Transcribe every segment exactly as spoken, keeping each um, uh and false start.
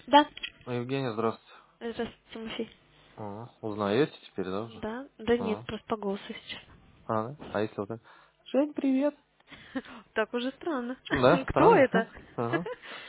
Да. Ну, Евгения, здравствуйте. Здравствуйте, Тимофей. А, узнаете теперь, да, уже? Да? Да нет, А, просто по голосу сейчас. а, да? А если вот так? Жень, привет. Так уже странно. Да, Кто странно, да? это? Ага.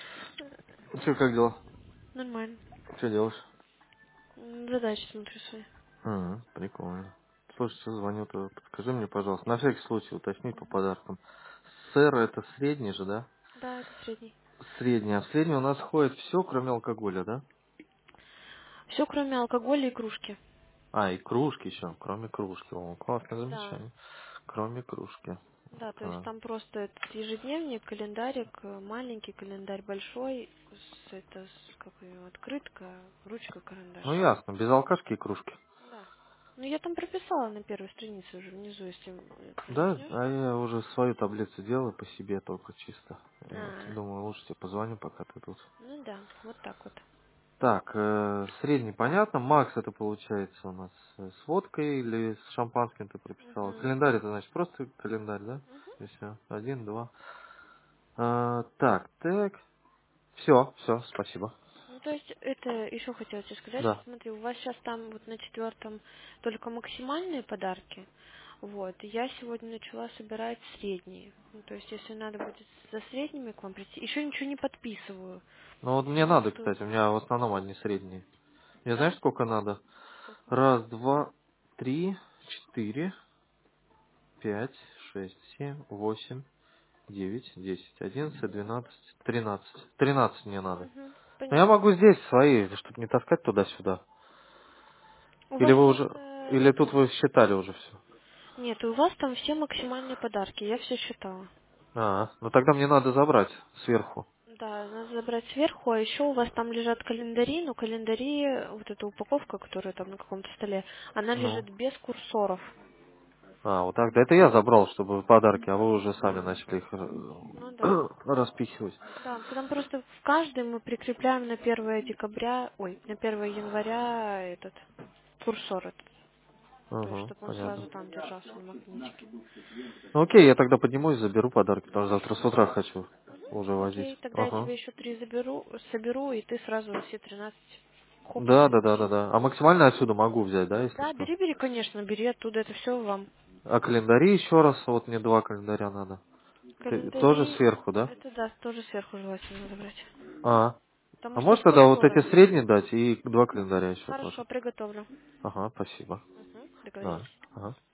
Че, как дела? Нормально. Что делаешь? М, Задачи смотрю свои. Ага, прикольно. Слушай, что звоню, то подскажи мне, пожалуйста, на всякий случай уточни по подаркам. Сэр, это средний же, да? Да, это средний. Средний. А в средний у нас ходит все, кроме алкоголя, да? Все, кроме алкоголя и кружки. А, и кружки еще, кроме кружки. О, классное Да. замечание. Кроме кружки. Да, то есть А. там просто этот ежедневник, календарик, э, маленький календарь, большой, с, это, с, как ее, открытка, ручка, Ну карандаш. ясно, без алкашки и кружки. Да. Ну, я там прописала на первой странице уже внизу, если э, Да, листнешь. а я уже свою таблицу делаю по себе только чисто. Вот. А, Думаю, лучше тебе позвоню, пока ты тут. ну да, вот так вот. Так, э, средний понятно. Макс это получается у нас э, с водкой или с шампанским ты прописала. Угу. Календарь это значит просто календарь, да? И все. Один, два. А, так, так. Все, все, спасибо. Ну, то есть, это еще хотела тебе сказать, что Да. смотри, у вас сейчас там вот на четвертом только максимальные подарки. Вот. и Я сегодня начала собирать средние. Ну, то есть, если надо будет за средними к вам прийти, еще ничего не подписываю. Ну вот мне надо, Просто, кстати, у меня в основном одни средние. Мне знаешь, да? сколько надо? Сколько? Раз, два, три, четыре, пять, шесть, семь, восемь. Девять, десять, одиннадцать, двенадцать, тринадцать. Тринадцать мне надо. Угу, Но я поняла. могу здесь свои, чтобы не таскать туда-сюда. У Или вас вы уже, просто или тут это... вы считали уже все. Нет, у вас там все максимальные подарки, я все считала. А, ну тогда мне надо забрать сверху. Да, надо забрать сверху, а еще у вас там лежат календари, но календари, вот эта упаковка, которая там на каком-то столе, она Ну. лежит без курсоров. А, вот так. Да это я забрал, чтобы подарки, а вы уже сами начали их Ну да. э, распихивать. Да, потом просто в каждый мы прикрепляем на первое декабря, ой, на первое января этот курсор этот. То есть, Ага, чтобы он понятно. сразу там держался на магнитике. Ну окей, я тогда поднимусь, заберу подарки, потому что завтра с утра хочу уже возить. Окей, тогда я Ага. тебе еще три заберу, соберу, и ты сразу все тринадцать хоп и Да, да, да, да, затащи. да. А максимально отсюда могу взять, да, если Да, что? бери, бери, конечно, бери оттуда, это все вам. А календари еще раз, вот мне два календаря надо. Ты тоже Календари, сверху, да? это да, тоже сверху желательно забрать. А, Потому а что можешь с тогда вот эти курсором. средние дать и два календаря еще тоже? Хорошо, приготовлю. Ага, спасибо. Угу, Да, договорились. ага.